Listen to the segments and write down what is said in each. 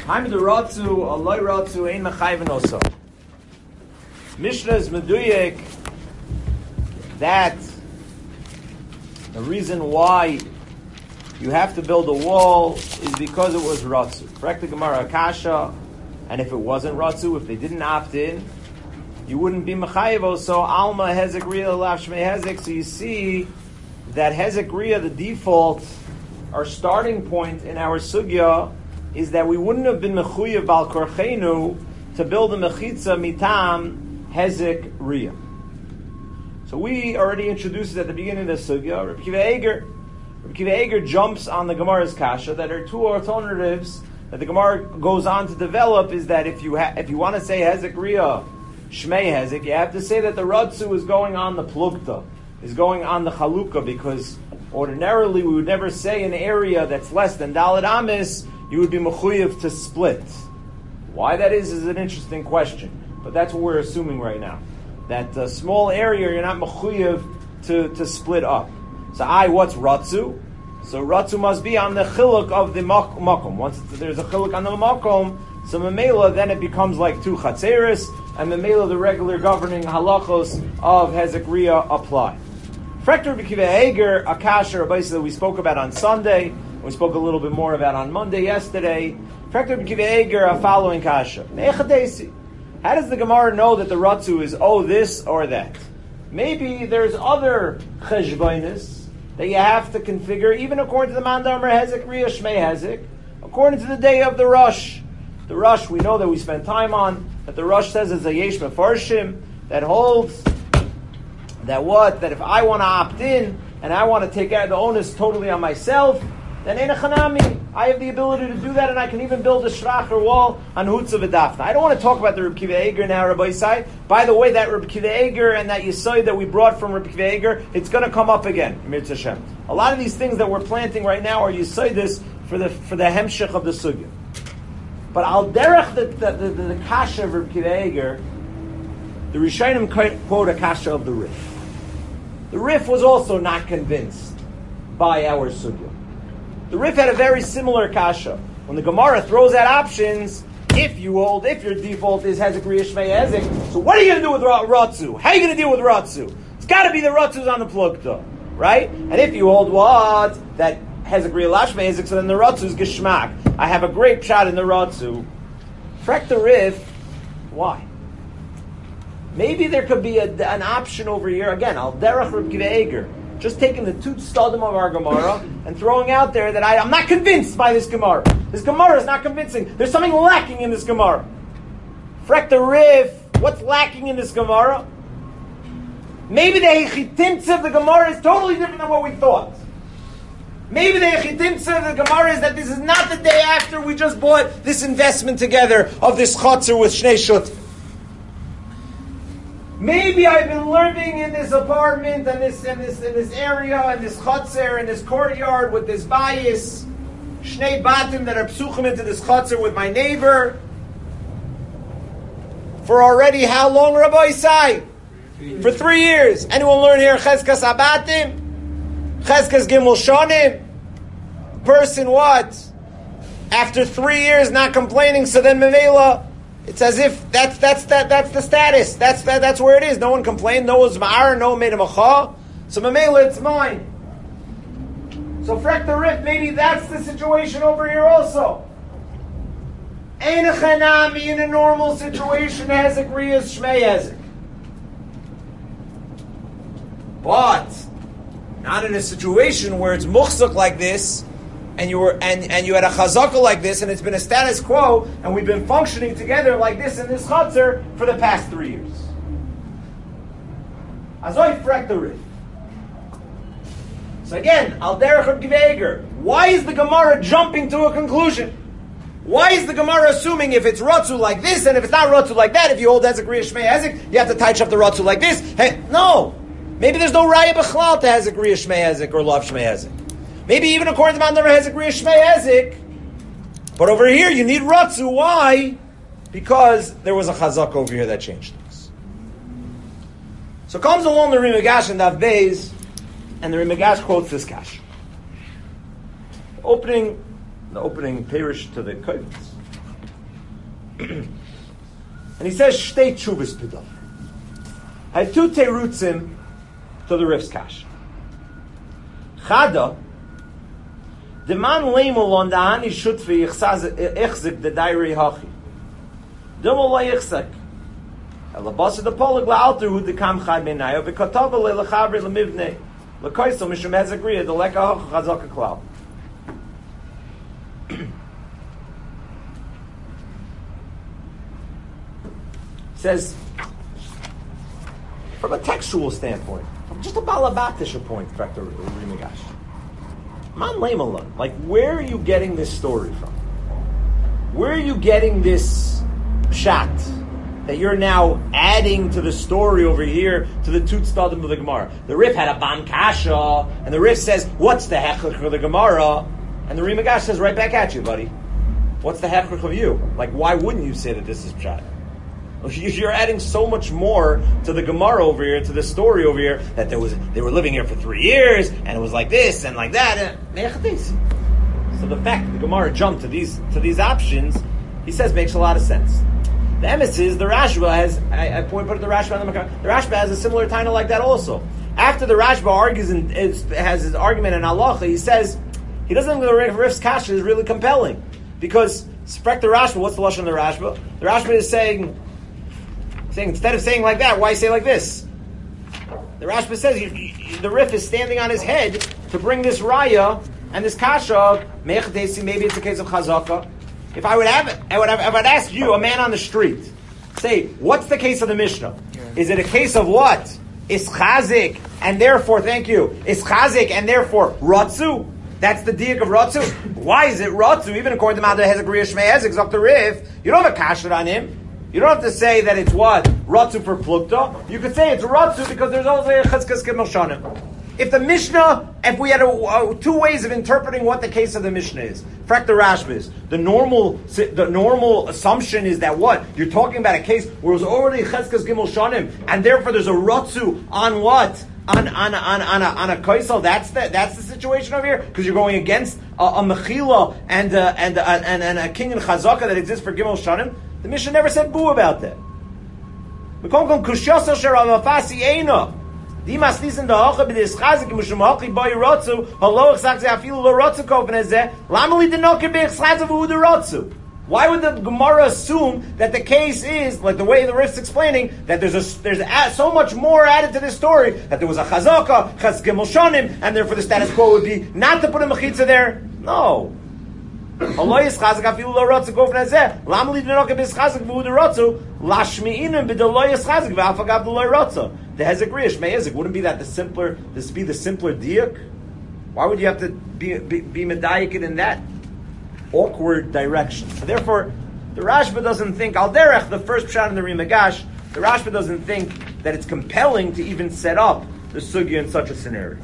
Haim de Ratzu, Aloi Ratzu, Ein Mechayven Oso. Mishnah is meduyek that the reason why you have to build a wall is because it was Ratzu. Correct the Gemara Akasha, and if it wasn't Ratzu, if they didn't opt in, you wouldn't be Mechayev. So Alma Hezek Ria Lav Shmei Hezek. So you see that Hezek Ria, the default, our starting point in our sugya is that we wouldn't have been Mechuyev Bal Korchenu to build a Mechitza Mitam Hezek Ria. So we already introduced it at the beginning of the sugya. Rabbi Kiva Eger jumps on the Gemara's kasha that there are two alternatives that the Gemara goes on to develop. Is that if you want to say Hezek Ria Shmei Hezek, you have to say that the Ratzu is going on the Plugta, is going on the Chalukah, because ordinarily we would never say an area that's less than Daled Amis, you would be Mechuyev to split. Why that is an interesting question, but that's what we're assuming right now. That a small area you're not Mechuyev to split up. So what's Ratzu? So Ratzu must be on the Chiluk of the Makom. Once there's a Chiluk on the Makom, so Memela, then it becomes like two Chatzeris, and Memela, the regular governing halachos of Hezek Ria apply. Frekter B'Kiva Eger, Akasha, Rabbi that we spoke about on Sunday, we spoke a little bit more about on Monday yesterday. Frekter B'Kiva Eger, a following Kasha. How does the Gemara know that the Ratzu is this or that? Maybe there's other cheshbonis that you have to configure, even according to the Mandamer Hezek Ria Shmei Hezek, according to the day of the Rosh. The Rosh we know that we spent time on, that the Rosh says is a Yesh Mefarshim, that holds that if I want to opt in and I want to take out the onus totally on myself, then Ein Chanami, I have the ability to do that, and I can even build a shrach or wall on Hutza V'Dafna. I don't want to talk about the Reb Kiva Eger now, Rabbi Yisai. By the way, that Reb Kiva Eger and that Yisai that we brought from Reb Kiva Eger, it's going to come up again, Mitzvah Hashem. A lot of these things that we're planting right now are Yisai for the hemshech of the sugya. But al derech the kasha of Reb Kiva Eger, the Rishonim quote a kasha of the Rif. The Rif was also not convinced by our sugya. The Rif had a very similar kasha. When the Gemara throws out options, if your default is Hezek Ria Shmei Hezek, so what are you going to do with Ratzu? How are you going to deal with Ratzu? It's got to be the Ratzu's on the Plugta, right? And if you hold what? That Hezek Ria Lav Shmei Hezek, so then the Ratzu's Geshmak. I have a great shot in the Ratzu. Frek the Rif, why? Maybe there could be an option over here. Again, Al Derech Reb Kiva Eger. Just taking the two stadim of our Gemara and throwing out there that I'm not convinced by this Gemara. This Gemara is not convincing. There's something lacking in this Gemara. Frek the Rif, what's lacking in this Gemara? Maybe the Hechitimtza of the Gemara is totally different than what we thought. Maybe the Hechitimtza of the Gemara is that this is not the day after we just bought this investment together of this Chotzer with Shnei Shut. Maybe I've been living in this apartment and this area and this chotzer and this courtyard with this bias, shnei batim that are psuchim into this chotzer with my neighbor for already how long, Rabbi Yisai? For 3 years. Anyone learn here cheskas abatim, cheskas gimel shonim? Person what? After 3 years not complaining, so then Mevela. It's as if that's the status. That's where it is. No one complained. No one's ma'ar. No one made a macha. So Mamela, it's mine. So Frek the Rif, maybe that's the situation over here also. Ein Chanami in a normal situation Hezek Ria Shmei Hezek. But not in a situation where it's muchzak like this. And you had a chazaka like this, and it's been a status quo, and we've been functioning together like this in this chutzner for the past 3 years. Azoi frek the Rif. So again, al derech Reb Kiva Eger. Why is the Gemara jumping to a conclusion? Why is the Gemara assuming if it's Ratzu like this, and if it's not Ratzu like that, if you hold Hezek Ria Shmei Hezek, you have to touch up the Ratzu like this? Hey, no! Maybe there's no Raya B'chlal to Hezek Ria Shmei Hezek or Lav Shmei Hezek. Maybe even according to Mandamer Hezek Ria Shmei Hezek. But over here you need Ratzu. Why? Because there was a chazak over here that changed things. So comes along the Rimagash and Dav Beis, and the Rimagash quotes this kash. The opening parish to the Kovetz And he says, Shtei Tshuvas B'davar. I had two terutzim to the Rif's Kash. Chada, the man lemel on the Hani Shutfi Ichzik the Dairi Hachi. Dumel la Ichzik. Elabasa the Polig la'alter hu the Kam Chad Menayo v'kotava le'lechavri le'mivnei l'koisel mishum hezagriya the leka hacha chazaka klal. Says, from a textual standpoint, from just a balabatisha point, Dr. Rimigash, man lemala, like, where are you getting this story from? Where are you getting this shot that you're now adding to the story over here to the Tut Stadim of the Gemara? The Rif had a Ban Kasha, and the Rif says, what's the hechlich of the Gemara? And the Rimigash says right back at you, buddy. What's the hechlich of you? Like, why wouldn't you say that this is pshat? You're adding so much more to the Gemara over here, to the story over here, that they were living here for 3 years, and it was like this and like that. So the fact that the Gemara jumped to these options, he says, makes a lot of sense. The emes is the Rashba has. I put the Rashba on the Makar. The Rashba has a similar title like that also. After the Rashba argues and has his argument in halacha, he says he doesn't think the Rif's kasha is really compelling because sprek the Rashba. What's the lashon of the Rashba? The Rashba is saying instead of saying like that, why say like this? The Rashba says the Rif is standing on his head to bring this raya and this kasha. Maybe it's a case of chazaka. If I would ask you, a man on the street, say, what's the case of the Mishnah? Yeah. Is it a case of what? Is chazik, and therefore, thank you, is chazik, and therefore, ratzu? That's the diak of ratzu. Why is it ratzu? Even according to Ma'adah Hezek Riya Shmei Hezek, Zok the Rif, you don't have a kasher on him. You don't have to say that it's what? Ratzu for plukta. You could say it's ratzu because there's also a chazkas kemel shanim. If the Mishnah, if we had two ways of interpreting what the case of the Mishnah is, frak the Rashba is, the normal assumption is that what? You're talking about a case where it was already Cheskas Gimel Shanim, and therefore there's a Ratzu on what? On a Kaisel. That's the situation over here? Because you're going against a Mechila and a King and Chazaka that exists for Gimel Shanim. The Mishnah never said boo about that. Dimas listen the hoche b'dis chazik mushum hochi boy rotzu haloch sagt ze afilu lo rotzu kofen ezeh lamali the noker b'ich chazav hu the rotzu. Why would the Gemara assume that the case is like the way the Rif's explaining that there's so much more added to this story that there was a chazaka chaz gimel shonim and therefore the status quo would be not to put a mechitza there? No. Haloch chazik afilu lo rotzu kofen ezeh lamali the noker b'ich chazav hu the rotzu lashmi'inim b'deloy chazik v'afagav deloy rotzu. The Hezek Riya Shmei Hezek wouldn't be that the simpler diak? Why would you have to be medayik in that awkward direction? So therefore, the Rashba doesn't think al derech the first pshat in the Rimagash. The Rashba doesn't think that it's compelling to even set up the sugya in such a scenario.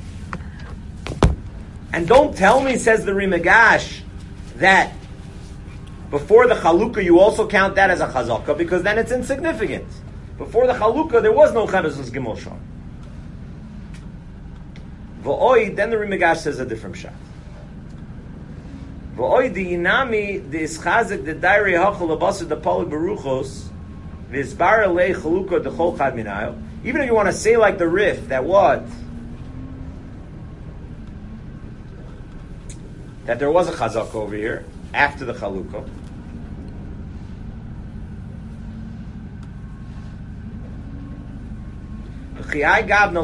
And don't tell me, says the Rimagash, that before the chalukah you also count that as a chazaka because then it's insignificant. Before the Chalukah, there was no Chebezus Gimel Shon. V'oi, then the Rimagash says a different shot. V'oi di inami di ischazik di dairi hachal abasar da polig beruchos v'izbar alei Chalukah de chol chad minayo. Even if you want to say like the Rif, that what? That there was a Chazak over here, after the Chalukah. Why?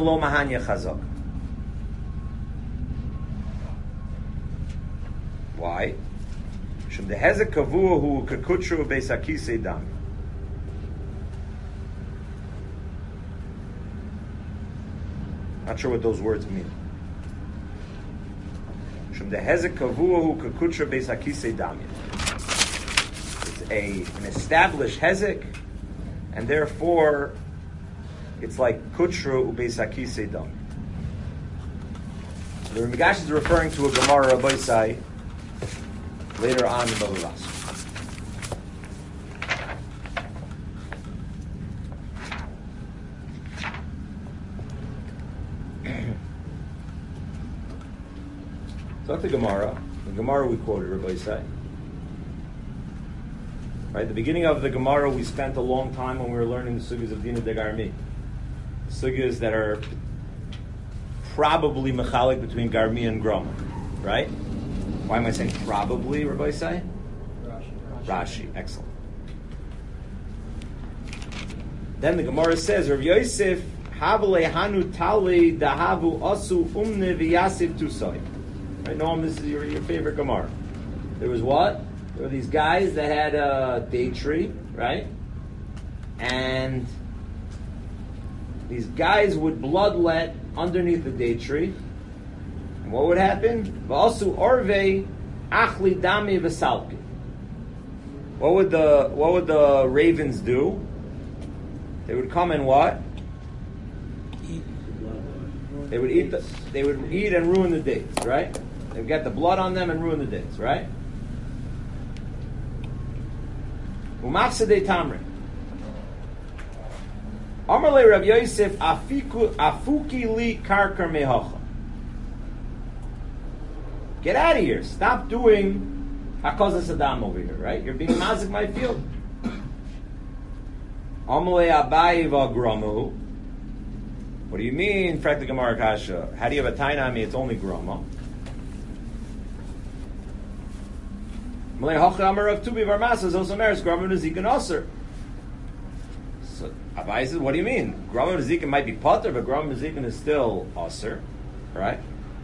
Shum the hezek kavua hu kakutru beisakise dam. Not sure what those words mean. Shum the hezek kavua hu kakutru beisakise dam. It's an established hezek, and therefore it's like kutra ubeisaki sedam. The Rimagash is referring to a Gemara Abaisai later on in Bava Basra. So that's the Gemara. The Gemara we quoted Abaisai. Right, the beginning of the Gemara, we spent a long time when we were learning the sugyas of Dina de Garmi. Sugyas that are probably mechalik between Garmi and Groma. Right? Why am I saying probably, Rabbi say? Rashi. Excellent. Then the Gemara says, Rav Yosef, Havale Hanu Tali Dahavu Asu Umne V'Yasiv Tusay. Right, Noam, this is your favorite Gemara. There was what? There were these guys that had a date tree, right? And these guys would bloodlet underneath the date tree. And what would happen? V'Asu Orve Achli Dami V'Salki. What would the ravens do? They would come and what? They would eat. They would eat and ruin the dates, right? They would get the blood on them and ruin the dates, right? Umafsadei tamri. Amarle Rav Yosef afuki li karkar mehacha. Get out of here! Stop doing hakozas Saddam over here, right? You're being mazik my field. Amalei Abayi v'agramu. What do you mean, Frekta Gemara Kasha? How do you have a taina? I mean, it's only grama. Amalei Hocha Amar of Tubi Varmasa Zosameres Grama Nezikin Aser. So Abayi says, what do you mean? Grama Nezikin might be potter, but Grama Nezikin is still Aser, right?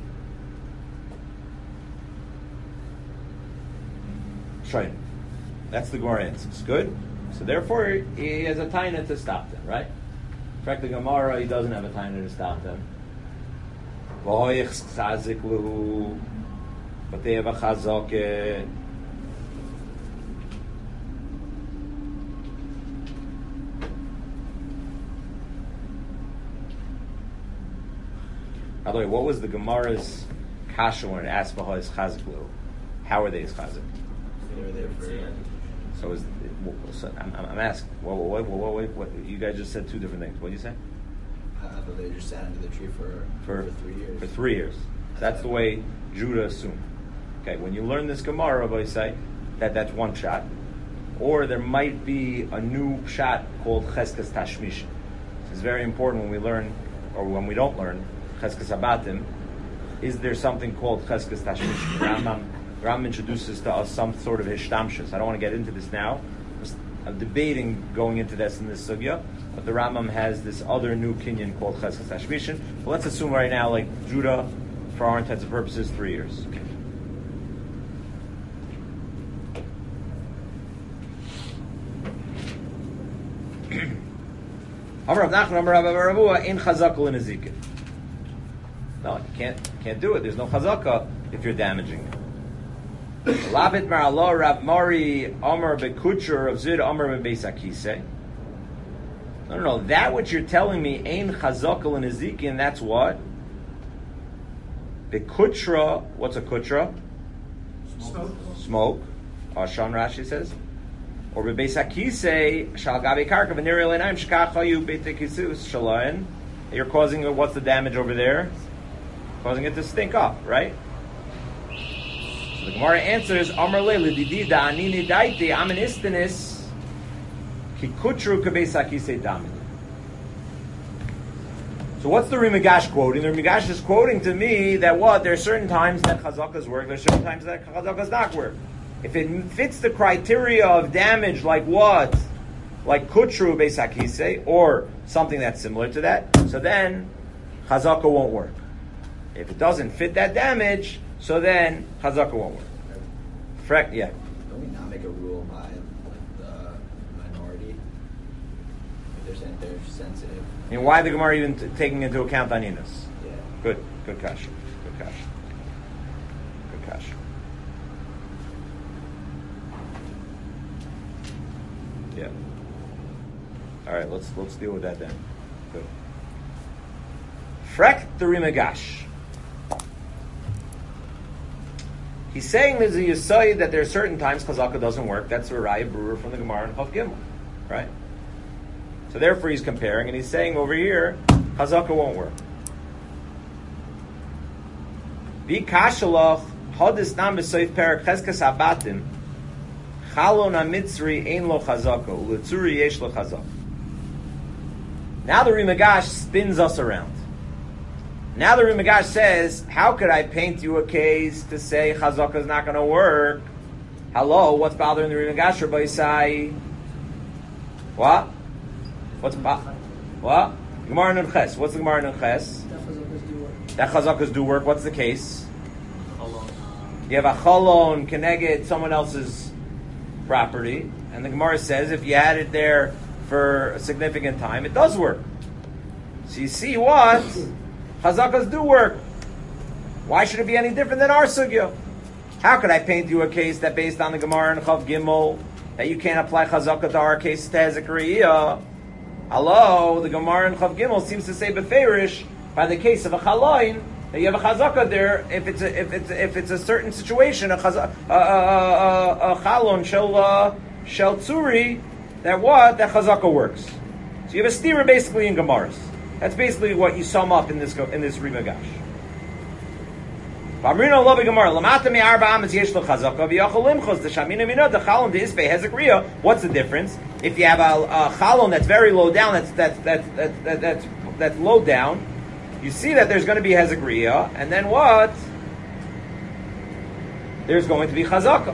Train. That's the Gemara answer. Good. So therefore, he has a taina to stop them, right? In fact, the Gemara, he doesn't have a taina to stop them. But they have a chazakeh. By the way, what was the Gemara's kasha when it asked for his chazaklu? How are they his chazak? They were there for. So I'm asking. What? You guys just said two different things. What did you say? But they just sat under the tree for 3 years. For 3 years. That's the way Judah assumed. Okay, when you learn this Gemara, I say that's one shot, or there might be a new shot called Cheskas Tashmish. This is very important when we learn, or when we don't learn Cheskas Abatim. Is there something called Cheskas Tashmish? Ram introduces to us some sort of hishtamshus. I don't want to get into this now. I'm debating going into this in this sugya, but the Rambam has this other new kinyan called Cheskas Tashmishin. But let's assume right now, like Judah, for our intents and purposes, 3 years. Okay. Amar Rav Nachman, Amar Rav Ravua, in chazakah in Ezekiel. No, you can't do it. There's no chazakah if you're damaging it. Labit Marallah Rav Mari Amar Bekucher of Zid Amar Bebeisakise. No. That which you're telling me ain't chazakah in Ezekiel. That's what Bekutra. What's a kutra? Smoke. Ashan Rashi says. Or Bebeisakise Shal Gabi Karka V'Niri Leinaim Shkachayu Beitekisus Shalayin. You're causing what's the damage over there? Causing it to stink up, right? The Gemara answers, Amar le lididi da'anini daiti amin istanis kikutru kabesakise damin. So what's the Rimagash quoting? The Rimagash is quoting to me that what? There are certain times that chazakas work, there are certain times that chazakas not work. If it fits the criteria of damage like what? Like kutru besakise, or something that's similar to that, so then chazaka won't work. If it doesn't fit that damage, so then chazaka won't work. Yeah. Don't we not make a rule by the minority? If they're sensitive. I mean, why the Gemara even taking into account aninas? Yeah. Good kasha. Yeah. All right, let's deal with that then. Good. Frek the Rimagash. He's saying there's a Yisai that there are certain times Chazaka doesn't work. That's a Raya Brewer from the Gemara in Chav Gimel, right? So therefore he's comparing, and he's saying over here, Chazaka won't work. V'kashalach hadis nam b'soif perak cheskas abatim Chalon ha-mitzri ein lo chazaka, u'letzuri yesh lo chazaka. Now the Rimagash spins us around. Now the Rimagash says, how could I paint you a case to say chazaka is not going to work? Hello, what's bothering the Rimagash, Rabbi Yisai? What? What? Gemara Nun Ches. What's the Gemara Nun Ches? That chazakas do work. What's the case? You have a chalon keneged someone else's property, and the Gemara says if you had it there for a significant time, it does work. So you see what? Chazakas do work. Why should it be any different than our sugya? How could I paint you a case that based on the Gemara and Chav Gimel that you can't apply chazaka to our case to Hezekariya? Hello, the Gemara and Chav Gimel seems to say beferish by the case of a chaloin that you have a chazaka there. If it's a certain situation, a chalon shel tzuri, that chazaka works. So you have a steerer basically in Gemaras. That's basically what you sum up in this Rimagash. What's the difference? If you have a chalon that's very low down, that's low down, you see that there's going to be hezekriya, and then what? There's going to be chazaka.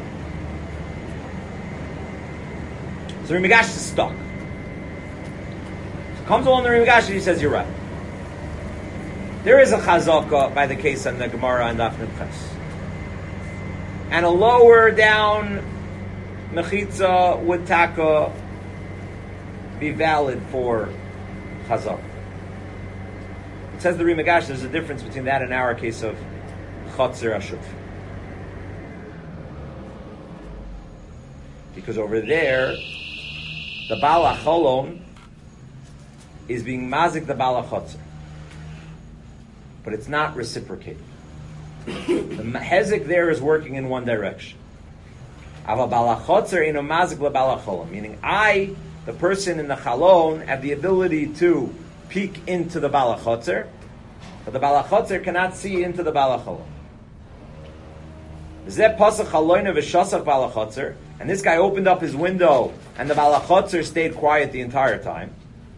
So Rimagash is stuck. So comes along the Rimagash and he says, you're right. There is a chazaka by the case on the Gemara and Daf Nun Ches. And a lower down mechitza would taka be valid for chazaka. It says the Rimagash, there's a difference between that and our case of chotzer ashuf. Because over there, the Baal HaCholon is being mazik the Baal HaChotzer. But it's not reciprocated. The hezek there is working in one direction. Meaning I, the person in the chalon, have the ability to peek into the balachotzer, but the balachotzer cannot see into the balacholon. And this guy opened up his window, and the balachotzer stayed quiet the entire time.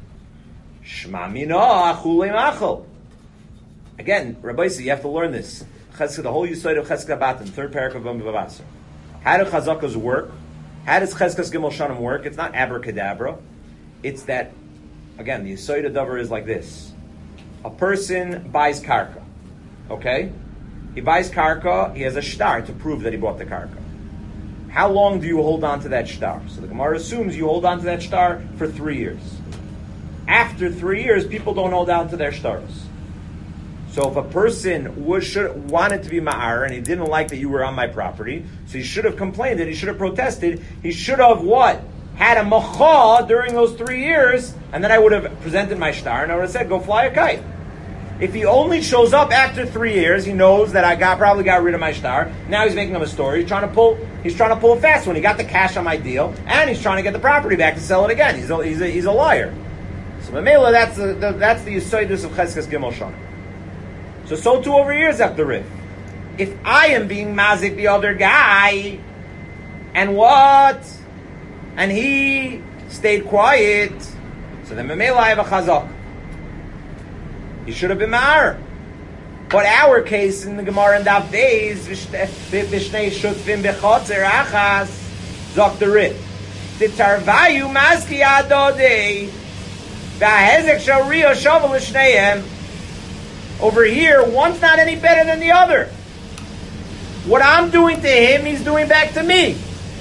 Again, Rabbi Yisrael, you have to learn this. The whole Yisod of Cheskas Batim, third parak of Bavasar. How do chazakas work? How does Cheskas Gimel Shanim work? It's not abracadabra. It's that, again, the Yisod of Davar is like this. A person buys karka. Okay? He buys karka, he has a shtar to prove that he bought the karka. How long do you hold on to that shtar? So the Gemara assumes you hold on to that shtar for 3 years. After 3 years, people don't hold on to their shtars. So if a person wanted to be ma'ar and he didn't like that you were on my property, so he should have complained, he should have protested, he should have what? Had a macha during those 3 years, and then I would have presented my shtar and I would have said, go fly a kite. If he only shows up after 3 years, he knows that I probably got rid of my shtar. Now he's making up a story. He's trying to pull a fast one. He got the cash on my deal, and he's trying to get the property back to sell it again. He's a liar. So Mamela, that's the Yisodus of Cheskas Gimel Shanim. So too over here is the Rif. If I am being mazik the other guy, and what? And he stayed quiet, so then Mamela I have a chazak. He should have been ma'ar. But our case in the Gemara and Daf Beis, Vishnei Shutfim Bechotzer Achas, Zok the Rif. The Tarvayu Maski Adodei, V'ahezek Shariyo Shovel L'Shneihem. Over here, one's not any better than the other. What I'm doing to him, he's doing back to me.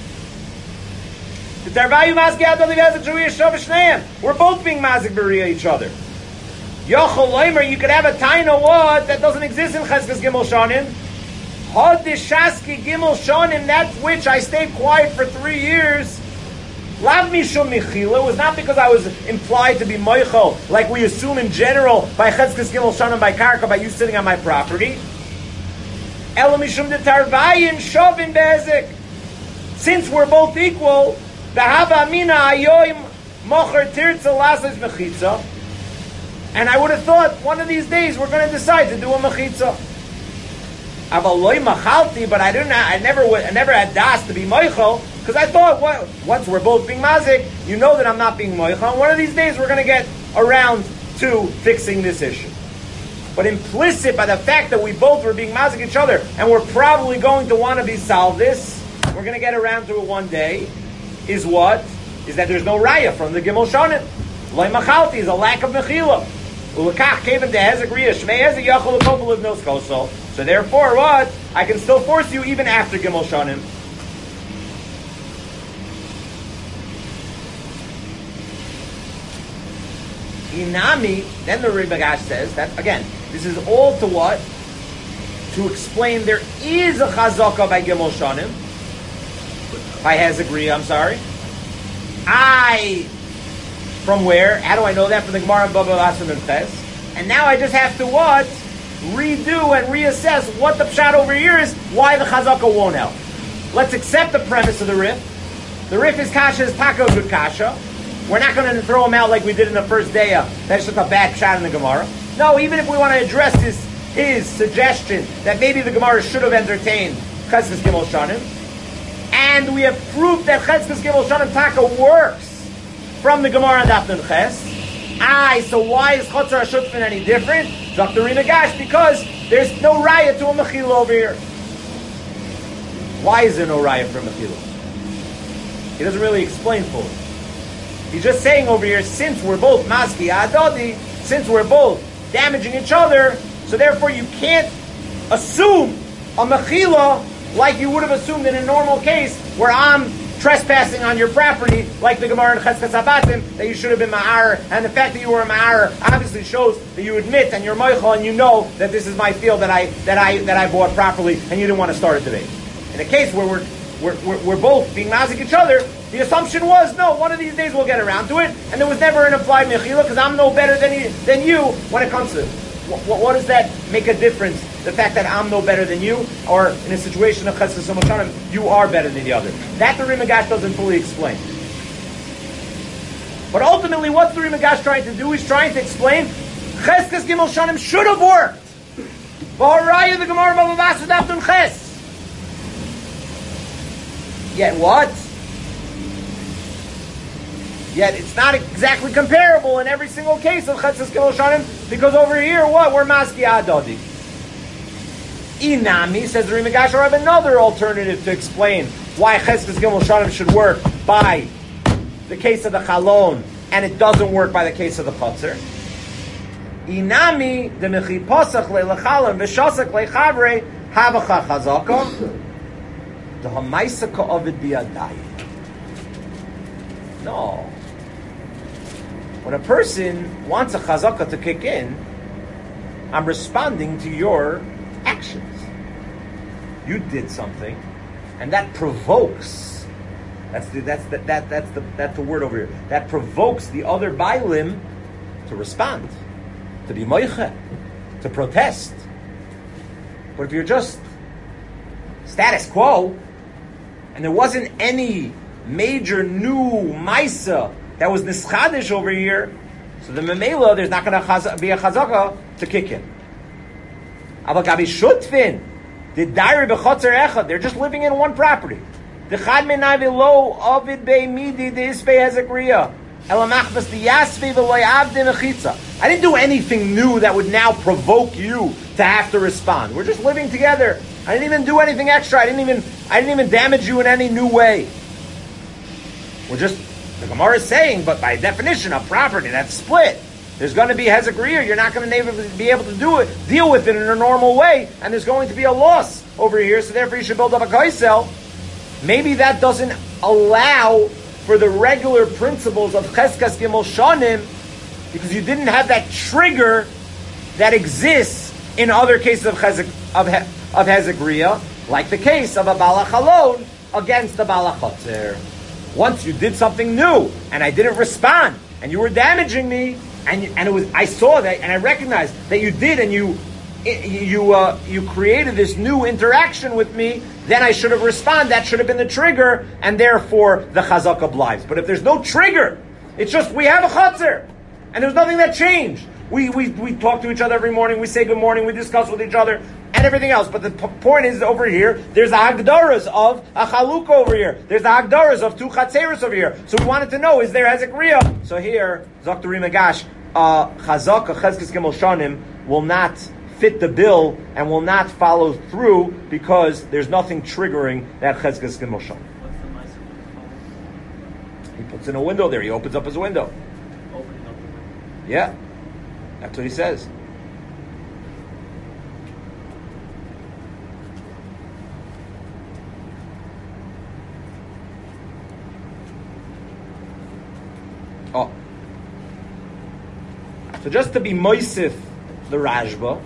The Tarvayu Maski Adodei, V'ahezek Shariyo Shovel L'Shneihem. We're both being mazik b'riya each other. Yochel Leimer, you could have a taina what that doesn't exist in Cheskas Gimel Shanim. Hod Shaski Gimel Shanim, that which I stayed quiet for 3 years. Lav Mishum Michila was not because I was implied to be Moichel, like we assume in general by Cheskas Gimel Shanim, by Karka, by you sitting on my property. Ela Mishum de Tarvayin Shovin Bezik. Since we're both equal, the Hava Amina Ayoim Mocher Tirtza Lasas Mechitza. And I would have thought one of these days we're going to decide to do a mechitza. Avaloi machalti, but I never had das to be moichel. Because I thought, once we're both being mazik, you know that I'm not being moicha. One of these days we're going to get around to fixing this issue. But implicit by the fact that we both were being mazik each other, and we're probably going to want to be solved this, we're going to get around to it one day, is what? Is that there's no raya from the Gimel Shonim. Loi machalti is a lack of mechila. Ulakach kevin de hezek riyah shmei hezek yachol lekopel of nos kosol. So therefore, what? I can still force you even after Gimel Shonim. Inami, then the Rebbe Gash says that again. This is all to what? To explain there is a chazaka by Gimel Shonim. By Hezek Riyah, I'm sorry. From where? How do I know that? From the Gemara and Baba Lasan and Ches. And now I just have to what? Redo and reassess what the pshat over here is, why the chazaka won't help. Let's accept the premise of the Rif. The Rif is kasha, is taka good kasha. We're not going to throw him out like we did in the first day. That's just a bad pshat in the Gemara. No, even if we want to address his suggestion that maybe the Gemara should have entertained Cheskes Gimel Shanim, and we have proof that Cheskes Gimel Shanim Taka works from the Gemara and Daf Nun Ches. So why is Chotzer HaShutfin any different? Dr. Rina Gash, because there's no raya to a Mechila over here. Why is there no raya for a Mechila? He doesn't really explain fully. He's just saying over here, since we're both Maski Adodi, since we're both damaging each other, so therefore you can't assume a mechila like you would have assumed in a normal case where I'm trespassing on your property, like the Gemara in Cheskes Habatim, that you should have been ma'ar, and the fact that you were a ma'ar obviously shows that you admit and you're moichel and you know that this is my field that I bought properly and you didn't want to start a debate. In a case where we're both being mazik each other, the assumption was, no, one of these days we'll get around to it, and there was never an implied mechila, because I'm no better than you when it comes to it. What does that make a difference? The fact that I'm no better than you, or in a situation of Cheskes Gimel Shanim, you are better than the other. That the Rimagash doesn't fully explain. But ultimately, what's the Rimagash trying to do? He's trying to explain Cheskes Gimel Shanim should have worked. V'haraya the Gemara Bava Basra Daf Nun Ches. Yet what? Yet it's not exactly comparable in every single case of Cheskes Gimel Shanim, because over here, what? We're Maski Adodi. Inami, says the Rimagash, I have another alternative to explain why Cheskes Gimel Shanim should work by the case of the Chalon, and it doesn't work by the case of the Chotzer. Inami, the Mechi Posach le'lechalon v'shasak le'chavre havacha chazaka the hamaisa ka'ovid biyadai. No. When a person wants a chazaka to kick in, I'm responding to your actions. You did something, and that provokes. That's the word over here. That provokes the other bailim to respond, to be moiche, to protest. But if you're just status quo, and there wasn't any major new maisa that was nischadish over here, so the memela, there's not going to be a chazaka to kick in. Avagabi shutfin, the dairi bechotzer echad, they're just living in one property. The chad menai v'lo avid be'midi the ispei hezek riyah elamachbas the yasvi v'loy avde mechitza. I didn't do anything new that would now provoke you to have to respond. We're just living together. I didn't even do anything extra. I didn't even damage you in any new way. We're just, the Gemara is saying, but by definition, a property that's split, there's going to be hezek riyah. You're not going to be able to deal with it in a normal way, and there's going to be a loss over here. So therefore, you should build up a kaisel. Maybe that doesn't allow for the regular principles of Cheskes Gimel Shanim, because you didn't have that trigger that exists in other cases of hezek riyah, like the case of a balachalon against the balachotzer. Once you did something new, and I didn't respond, and you were damaging me, and it was, I saw that, and I recognized that you did, and you created this new interaction with me, then I should have responded. That should have been the trigger, and therefore the chazaka obliges. But if there's no trigger, it's just we have a chotzer, and there's nothing that changed. We talk to each other every morning. We say good morning. We discuss with each other and everything else. But the point is, over here, there's the Hagdaras of a Chalukah over here. There's the Hagdaras of two Chatzeros over here. So we wanted to know, is there Hezek Riyah? So here, Zok the Rimagash, Chazaka, Chezkes Gimel Shanim, will not fit the bill and will not follow through because there's nothing triggering that Chezkes Gimel Shanim. He puts in a window there. He opens up his window. Yeah. That's what he says. Oh. So just to be moisif the Rashba.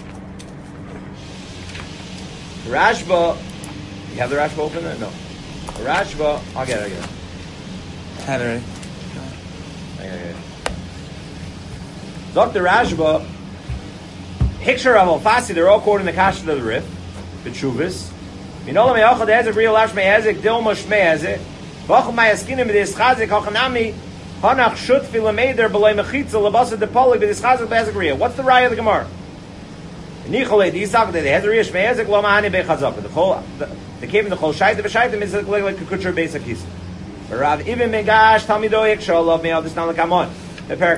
The Rashba, you have the Rashba open there? No. The Rashba, I'll get it. Had it ready. I got it. Dr. Rashba, Hikshar Rav Alfasi, they're all quoting the Kasha of the Rif, the Chuvas. Minola me'achad ezek, real lash me'ezek, dilma shme'ezek, v'achal ma'yaskinim b'dis chazik, hachanami, hanach shut filameder b'loi mechitza, labasa depolik b'dis chazik b'ezek riyah. What's the raya of the Gemara? Nicholay, the Yisak, the Hezriyah shme'ezek, lo ma'ani be'chazak. The cave in the chol shayta b'shayta, is like a kutsher b'ezek hisa. Rav Ibn Megash, Talmido Hikshar, love me, I'll just not like I'm on. So the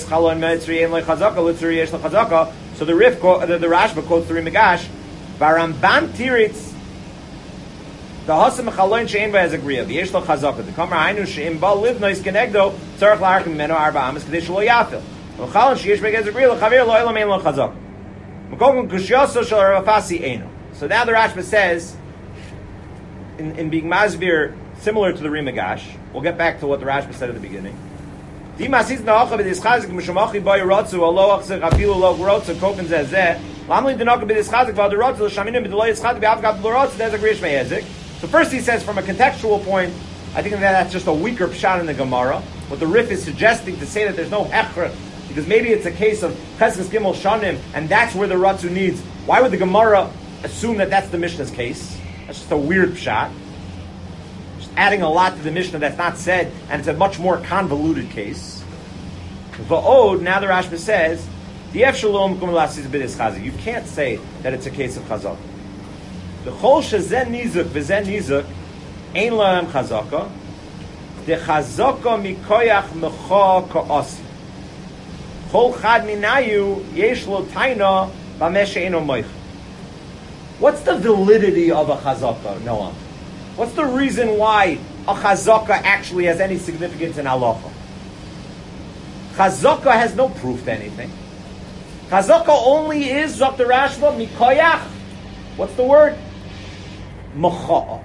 Rif, the Rashba quotes the Rimagash, Baramban Tiritz, the Hasam Chalon Shein V'Ezagriya, V'yesh Lo Chazaka, the Kamar Hainu Shein Ba Liv Nois Kenegdo, Tzarech L'Arkim Meno Arba Amas Kadesh Lo Yafil. V'Chalon Sheyesh V'Ezagriya L'Chavir Lo Elam Ein Lo Chazaka. M'Kogun Kushyoso Shel Rafasi Eino. So now the Rashba says, in being Masbir, similar to the Rimagash, we'll get back to what the Rashba said at the beginning. If you have So first he says, from a contextual point, I think that's just a weaker pshat in the Gemara. What the Rif is suggesting to say that there's no hechra, because maybe it's a case of Cheskes Gimel Shanim, and that's where the Ratzu needs. Why would the Gemara assume that that's the Mishnah's case? That's just a weird pshat. Just adding a lot to the Mishnah that's not said, and it's a much more convoluted case. Va'od, now the Rashba says, you can't say that it's a case of chazaka. The chol shezen nizuk v'zen nizuk ein lahem chazaka. The chazaka mikoyach mecha ka'asi. Chol chad minayu yesh lo taina b'mesh eino moich. What's the validity of a chazaka, Noam? What's the reason why a chazaka actually has any significance in halacha? Chazaka has no proof to anything. Chazaka only is, Dr. Rashba, mikoyach. What's the word? Mecha'a.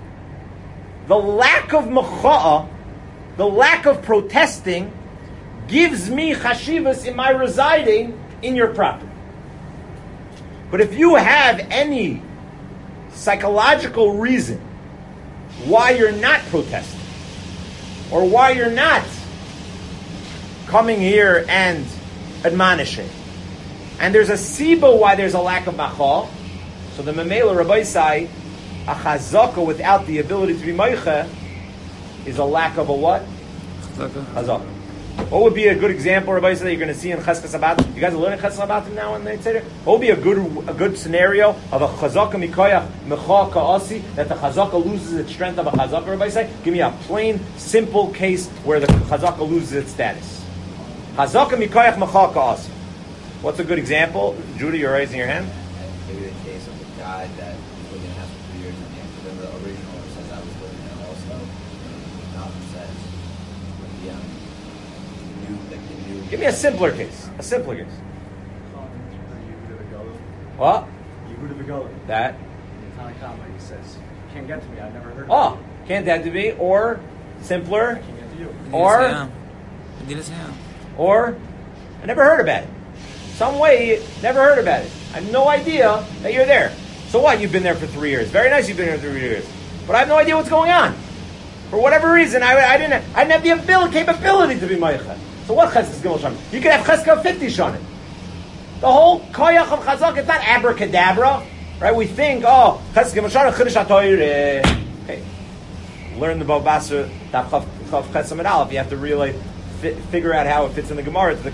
The lack of mecha'a, the lack of protesting, gives me chashivas in my residing in your property. But if you have any psychological reason why you're not protesting, or why you're not coming here and admonishing, and there's a siba why there's a lack of machal, so the Memela Rabbi say a chazaka without the ability to be meicha is a lack of a what? Chazaka. What would be a good example, Rabbi, that you're going to see in Cheskes Abatim? You guys are learning Cheskes Abatim now in the Tzeder? What would be a good scenario of a chazaka mikoyach mecha ka'asi, that the chazaka loses its strength of a chazaka, Rabbi say? Give me a plain, simple case where the chazaka loses its status. Chazaka mikoyach mecha ka'asi. What's a good example? Judy, you're raising your hand? Maybe the case of the guy that was living in the house for 3 years, and the original says I was living there also. Nothing says the new. Give me a simpler case. A simpler case. What? That? He says, can't get to me, I've never heard of it. Oh, can't that to be? Or, simpler? Can't get to you. Or, I never heard about it. Some way, never heard about it. I have no idea that you're there. So what? You've been there for 3 years. Very nice. You've been here for 3 years, but I have no idea what's going on. For whatever reason, I didn't have the capability to be meicha. So what cheskes gimel shanim? You could have cheska 50 shanim. The whole koyach of chazak, it's not abracadabra, right? We think, cheskes gimel shanim chiddush hatoyre. Okay, learn the Bava Basra Daf Chav Chesam and Aleph. You have to really figure out how it fits in the Gemara to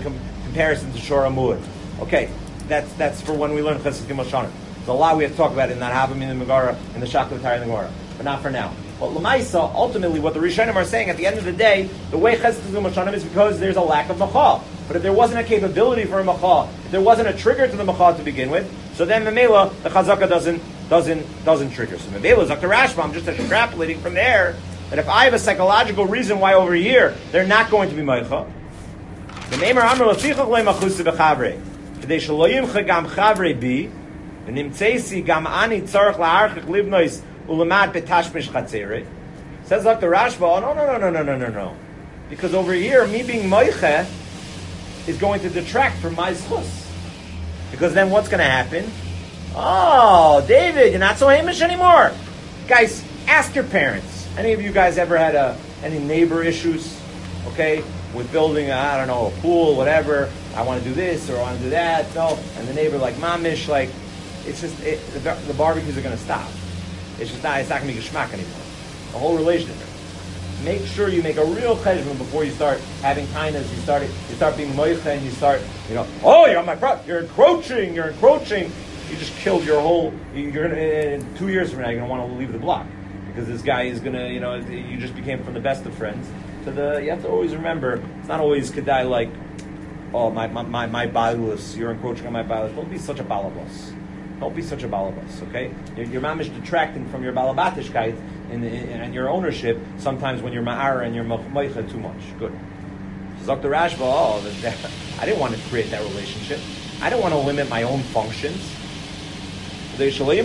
comparison to Shor Amud. Okay, that's for when we learn Chesed Gimel Shanim. There's a lot we have to talk about in that Havim in the Megara, in the Shakla Tari in the Gemara, but not for now. But L'maisa, ultimately, what the Rishonim are saying at the end of the day, the way Chesed Gimel Shanim is because there's a lack of Machal. But if there wasn't a capability for a Machal, if there wasn't a trigger to the Machal to begin with, so then Memela, the Chazaka doesn't trigger. So Memela, Zakar Rashba, I'm just extrapolating from there, that if I have a psychological reason why over here they're not going to be Meicha, the Neimer Amr Lafichach Le Machusa B'Chavrei, K'dei Shelo Yimcha Gam Chavrei Bi, V'Nimtzeisi Gam Ani Tzarech La'archik Livnois Ulamad Betashmish Chatzeret. Says Dr. Rashba, no. Because over here, me being Meicha is going to detract from my zchus. Because then what's going to happen? Oh, David, you're not so Hamish anymore. Guys, ask your parents. Any of you guys ever had any neighbor issues? Okay? With building, a pool, whatever. I want to do this or I want to do that. No. And the neighbor like, Mamish, like, it's just, the barbecues are going to stop. It's not going to be geschmack anymore. The whole relationship. Make sure you make a real cheshbon before you start having kindness. You start being moicha, and you start, oh, you're on my front. You're encroaching. You just killed your whole. You're gonna 2 years from now, you're gonna want to leave the block because this guy is gonna, you just became from the best of friends to the. You have to always remember, it's not always kedai like, oh, my balus, you're encroaching on my balus. Don't be such a balabas. Don't be such a balabas, okay? Your mamish detracting from your balabatishkeit and your ownership sometimes when you're ma'ara and you're moicha too much. Good. Dr. Rashba, I didn't want to create that relationship. I don't want to limit my own functions. There's a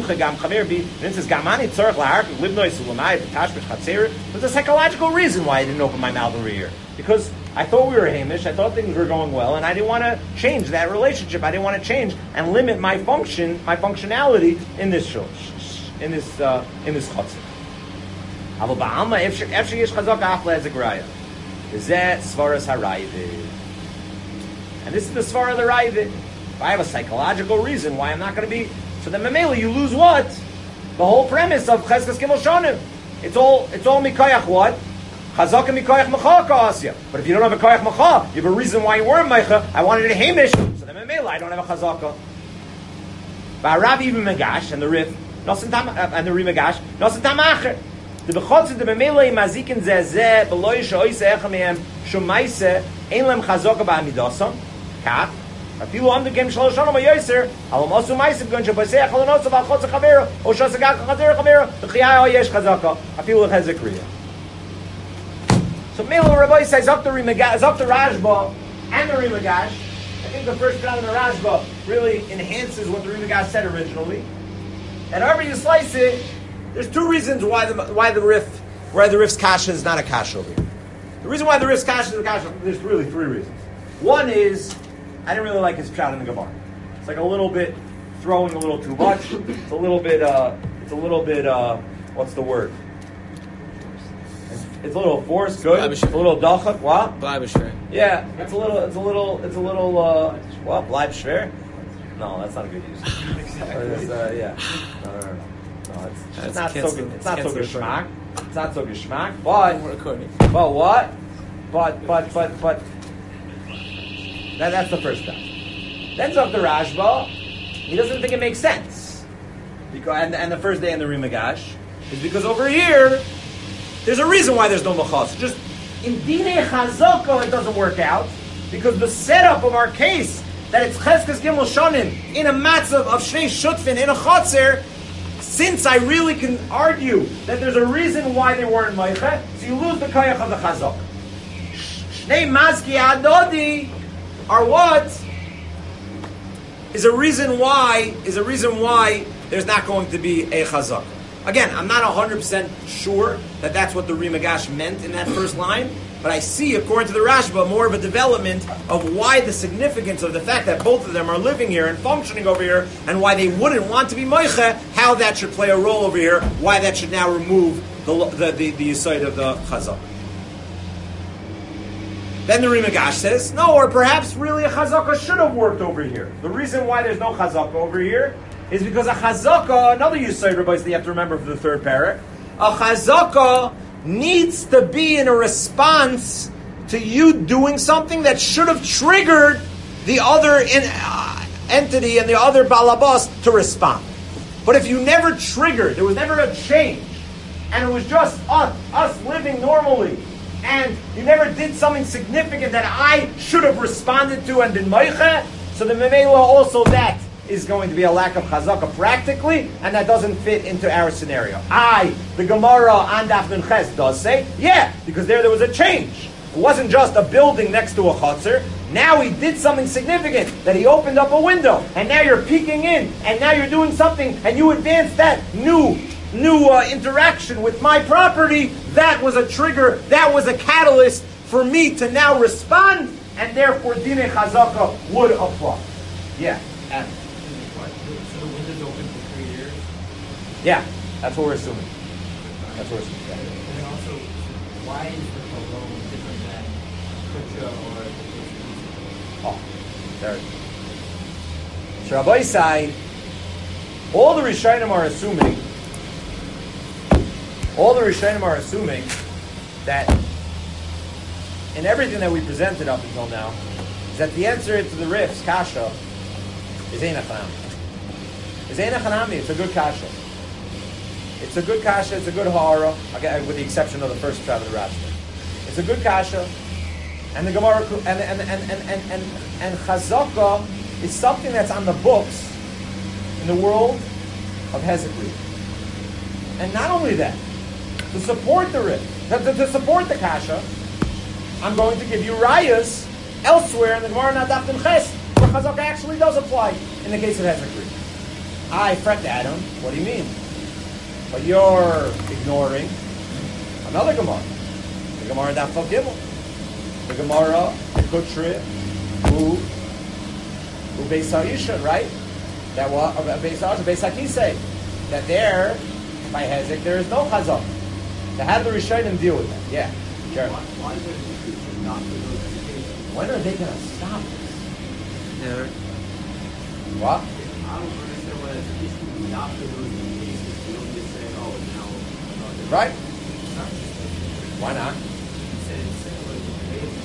psychological reason why I didn't open my mouth over here. Because I thought we were Hamish, I thought things were going well, and I didn't want to change that relationship. I didn't want to change and limit my functionality in this chutzah. In this chutzah. And this is the svara of the Ravid. If I have a psychological reason why I'm not going to be, so then Mamela, you lose what? The whole premise of Cheskas Gimel Shanim. It's all Mikoyach what? Chazaka Mikoyach Macha Ka'asya. But if you don't have a Koyach Macha, you have a reason why you weren't Meicha. I wanted a Hamish. So then Mamela, I don't have a Chazaka. Ba'arav even Megash and the Rif, and the Rimegash, Nosan Tamacher. The Bechotz the Mamela Mazikin Zezeh, Beloy Shoyse Echamehem, Shumaise, Ein Lem Chazaka Ba'amidosam, Kach. Afilu am the game shalosh shana mayoser. Alam asu ma'isiv gon shebasei chalonos of achotz chavero or shasagak chazer chavero. B'chiyah yesh chazaka. Afilu chezekriya. So Melo Rabbi says up the Rashba and the Rimagash. I think the first round of the Rashba really enhances what the Rimagash said originally. And however you slice it, there's two reasons why the Rif's kasha is not a kasha over here. The reason why the Rif's kasha is a kasha, there's really three reasons. One is I didn't really like his pshat in the Gemara. It's like a little bit throwing a little too much. It's a little bit. What's the word? It's a little forced. Good. It's a little dachak. What? Bleib schwer. Yeah. It's a little. What? Bleib schwer? No, that's not a good use. Exactly. Yeah. No. It's not so good. It's not so geschmack. It's not so geschmack. But what? But. That's the first step. Then Dr. Rashba, he doesn't think it makes sense. Because, and the first day in the Rimagash is because over here, there's a reason why there's no machas. Just in Dinei Chazaka, it doesn't work out because the setup of our case that it's Cheskas Gimel Shanim in a matzav of Shnei Shutfin in a Chotzer, since I really can argue that there's a reason why they weren't Meicha, so you lose the Kayach of the Chazak. Shnei Mazki Adodi are what is a reason why there's not going to be a chazak. Again, I'm not 100% sure that that's what the Rimagash meant in that first line, but I see, according to the Rashba, more of a development of why the significance of the fact that both of them are living here and functioning over here, and why they wouldn't want to be moicha, how that should play a role over here, why that should now remove the yisoid of the chazak. Then the Rimagash says, no, or perhaps really a chazaka should have worked over here. The reason why there's no chazaka over here is because a chazaka, another Yisrael Rabbi that you have to remember for the third parak, a chazaka needs to be in a response to you doing something that should have triggered the other entity and the other balabas to respond. But if you never triggered, there was never a change, and it was just us living normally, and you never did something significant that I should have responded to and been meiche, so the memela also that is going to be a lack of chazaka practically, and that doesn't fit into our scenario. The Gemara on Daf Nun Ches does say, yeah, because there was a change. It wasn't just a building next to a chutzner. Now he did something significant, that he opened up a window, and now you're peeking in, and now you're doing something, and you advance that new interaction with my property. That was a trigger, that was a catalyst for me to now respond, and therefore Dinei Chazaka would apply. Yeah. Adam. So the window's open for 3 years? Yeah, that's what we're assuming. That's what we're assuming. Yeah. And then also, why is the loan different than Kucha or Oh, there it is. So Rabbi side, all the Rishonim are assuming that in everything that we presented up until now, is that the answer to the Rif's kasha is Ein Hanami. Is Ein Hanami, it's a good kasha. It's a good kasha, it's a good hara, with the exception of the first shot of the Rashi. It's a good kasha, and the Gemara and Chazaka is something that's on the books in the world of Hezekiah. And not only that, to support the Rif, to support the kasha, I'm going to give you rayas elsewhere in the Gemara Nadaf and Ches, where Chazaka actually does apply in the case of Hezekiah. I fret Adam, what do you mean? But you're ignoring another Gemara. The Gemara Daf Vav Gimel. The Gemara, Kutri, who Beis Harisha, right? That was Beis Harisha, Beis Hakisei. That there, by Hezek, there is no Chazak. To have the Rishonim deal with that. Yeah. Sure. Why is there a decrease not for those cases? When are they going to stop this? Never. What? I don't understand why it's decrease not for those cases. You don't just say, oh, now. Right? It's not just Why not? you said it's similar to the baby.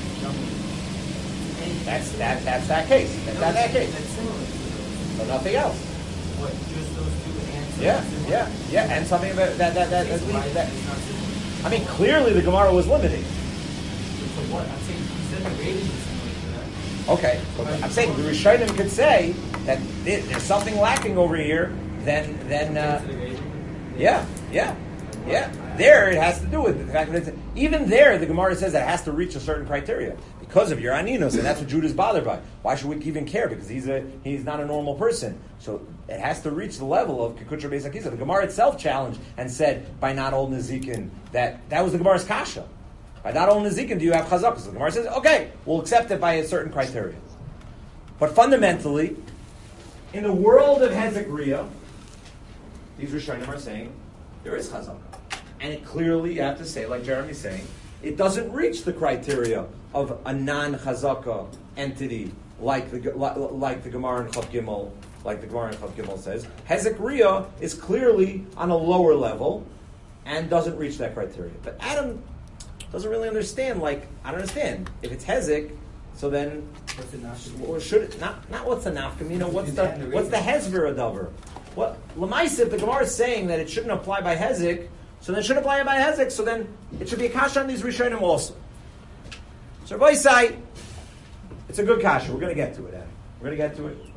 That's that case. That's that case. That's similar to those. So nothing else. What, just those two answers? Yeah, and something that Why is that it not similar? I mean, clearly the Gemara was limiting. So what? I'm saying you said the rating is similar to that. Okay, but I'm saying the Rishonim could say that there's something lacking over here. Then yeah. There it has to do with the fact that even there the Gemara says that it has to reach a certain criteria because of your aninos, and that's what Judah is bothered by. Why should we even care? Because he's not a normal person. So it has to reach the level of Kekutra Beis Hakisa. The Gemara itself challenged and said by not old Nezikin that was the Gemara's kasha. By not old Nezikin do you have chazak? So the Gemara says, okay, we'll accept it by a certain criteria. But fundamentally, in the world of Hezekiah, these Rishonim are saying there is chazaka. And it clearly, you have to say, like Jeremy's saying, it doesn't reach the criteria of a non-chazaka entity like the Gemara in Chav Gimel, like the Gemara in Chav Gimel says. Hezekiah is clearly on a lower level and doesn't reach that criteria. But Adam doesn't really understand. I don't understand. If it's Hezek, so then What's the nafkamina? or should it not what's the nafkamina? What's the hezver adavar? What Lamaisa, if the Gemara is saying that it shouldn't apply by Hezek, so then it should apply by Hezek, so then it should be a kasha on these Rishonim also. So Rabbi say, it's a good kasha. We're going to get to it, Adam. We're going to get to it.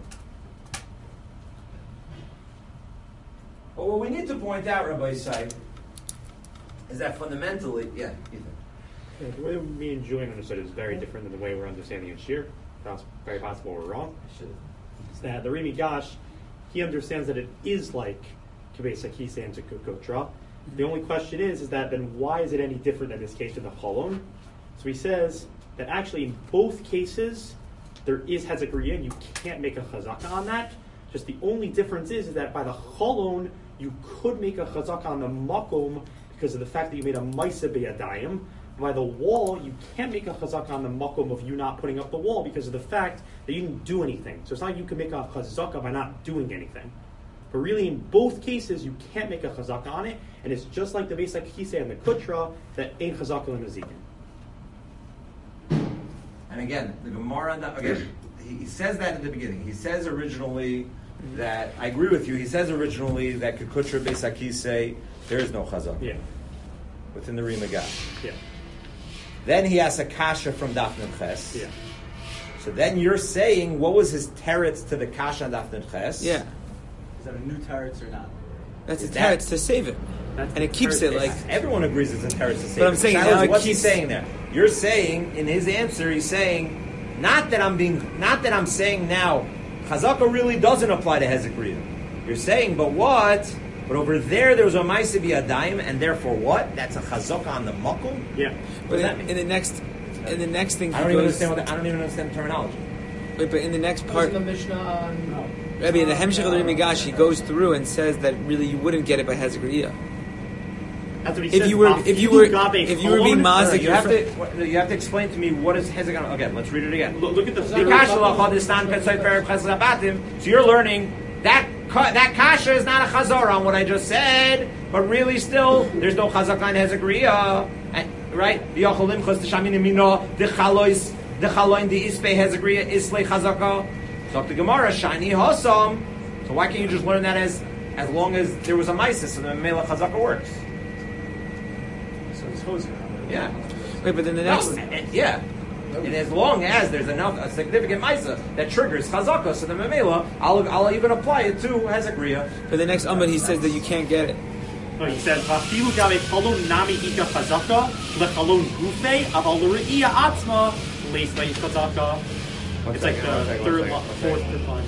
But what we need to point out, Rabbi say, is that fundamentally, Ethan. Yeah, the way me and Julian understood it is very different than the way we're understanding it here. That's very possible we're wrong. It's that the Rimi Gash, he understands that it is like Kibesa Kisa and Kotra. The only question is that then why is it any different in this case in the Cholon? So he says that actually in both cases there is Hezekiah and you can't make a chazaka on that. Just the only difference is that by the Cholon you could make a chazaka on the Makom because of the fact that you made a Maisa Beyadayim. By the wall, you can't make a chazaka on the makom of you not putting up the wall because of the fact that you didn't do anything. So it's not like you can make a chazaka by not doing anything. But really, in both cases, you can't make a chazaka on it, and it's just like the Beis Hakisei and the Kutra that ain't chazaka in the Zikin. And again, the Gemara, again, he says that at the beginning. He says originally that, I agree with you, he says originally that Kekutra Beis Akise, there is no chazak. Yeah. Within the Rima Gash. Yeah. Then he asks a kasha from Daf Nun Ches. Yeah. So then you're saying, what was his teretz to the kasha on Daf Nun Ches? Yeah. Is that a new teretz or not? That's Is a that- teretz to save it. That's And it keeps it like... Everyone agrees it's a teretz to say. But I'm saying now it what's he keeps- saying there? You're saying, in his answer, he's saying, not that I'm saying now, chazaka really doesn't apply to Hezekriya. You're saying, but what? But over there was a Maisa B'Yadayim, and therefore what? That's a chazaka on the makom? Yeah. But does that in the next thing, I don't even understand the terminology. But in the next part, Wasn't the Mishnah on... Rabbi, in the Hemshech of the Rimigash, he goes through and says that really you wouldn't get it by Hezekriya. That's what he If says. you were being mazik, You have to explain to me what is Hezekriya. Okay, let's read it again. Look at the So you're learning that kasha is not a chazor on what I just said, but really still there's no chazak on Hezekriya, right? The chaloin the ispe Hezekriya isle chazaka. So the Gemara shani hosam. So why can't you just learn that as long as there was a maisis and the mela chazaka works? So it's Hoser. Yeah. Wait, but then the next... Yeah. And as long as there's a significant ma'isa that triggers chazaka, so the memela, I'll even apply it to Hezekriya. For the next Amud, he says that you can't get it. No, he says, "Vafilu gabe chalon nami ika chazaka lechalon gufe aval l're'iyah atzma leis leis chazaka." It's like the fourth line.